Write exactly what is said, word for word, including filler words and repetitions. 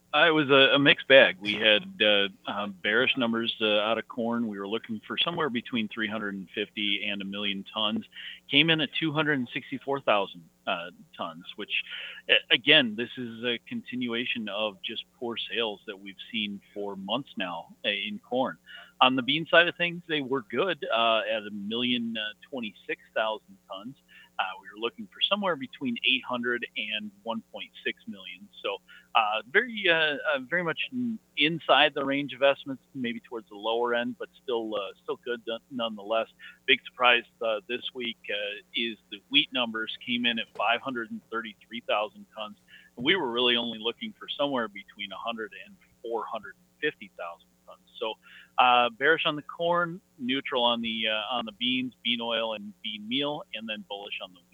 Uh, it was a, a mixed bag. We had uh, um, bearish numbers uh, out of corn. We were looking for somewhere between three hundred fifty and a million tons. Came in at two hundred sixty-four thousand uh, tons, which, a- again, this is a continuation of just poor sales that we've seen for months now uh, in corn. On the bean side of things, they were good uh, at a million uh, twenty-six thousand tons. Uh, we were looking for somewhere between eight hundred and one point six million. So uh, very, uh, uh, very much inside the range of estimates, maybe towards the lower end, but still, uh, still good nonetheless. Big surprise uh, this week uh, is the wheat numbers came in at five hundred thirty-three thousand tons. We were really only looking for somewhere between one hundred and four hundred fifty thousand tons. So uh, bearish on the corn, neutral on the uh, on the beans, bean oil, and bean meal, and then bullish on the